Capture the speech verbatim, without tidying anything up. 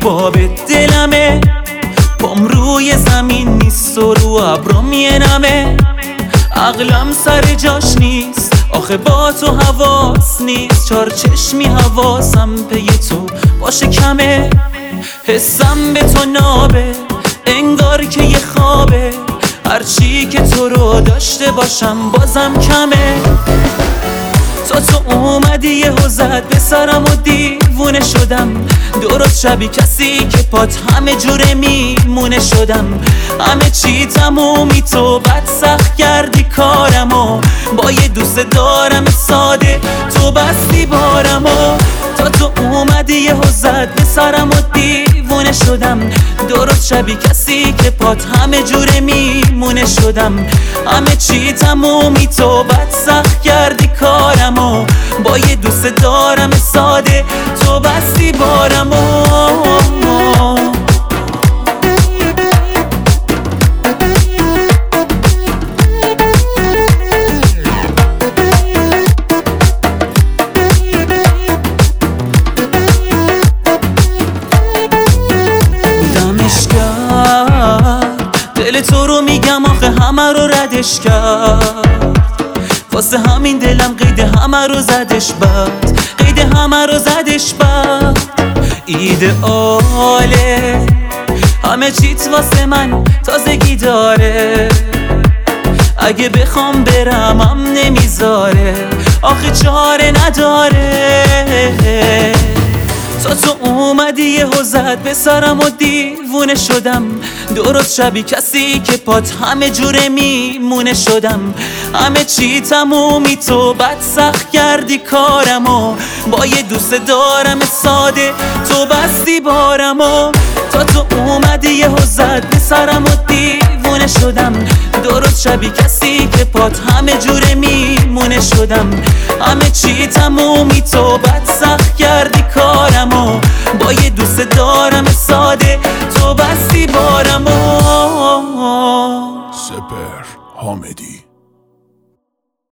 باب دلمه، پام روی زمین نیست و رو ابرم مینمه. عقلم سر جاش نیست آخه با تو حواس نیست، چار چشمی حواسم پی تو باشه کمه. حسم به تو نابه انگار که یه خوابه، هرچی که تو رو داشته باشم بازم کمه. تا تو اومدی یه حوزت به سرم و دیوونه شدم، درست شبی کسی که پات همه جوره میمونه شدم. همه چی تمومی تو بد سخت کردی کارمو، با یه دوست دارم ساده تو بستی بارمو. تا تو اومدی یه حوزت به سرم و دیوونه شدم، درست شبی کسی که پات همه جوره میمونه شدم. همه چی تمومی تو بد سخت کردی کارمو، با یه دوست دارم ساده تو بستی بارمو. دل تو رو میگم آخه همه رو ردش کرد، واسه همین دلم قید همه رو زدش بد، قید همه رو زدش بد. ایدئاله همه چیت واسه من تازگی داره، اگه بخوام برمم نمیذاره آخه چاره نداره. تا تو اومدی یه حوزت به سرم و دیوونه شدم، درست شبی کسی که پات همه جوره میمونه شدم. همه چی تمومی تو بد سخت کردی کارمو، با یه دوست دارم ساده تو بستی بارمو. تا تو اومدی یه حوزت به سرم و دیوونه شدم، درست شبی کسی که پات همه جوره میمونه شدم. همه چی تمومی تو بد سخت کردی کارمو، با یه دوست دارم ساده تو بستی بارمو. سپر حامدی.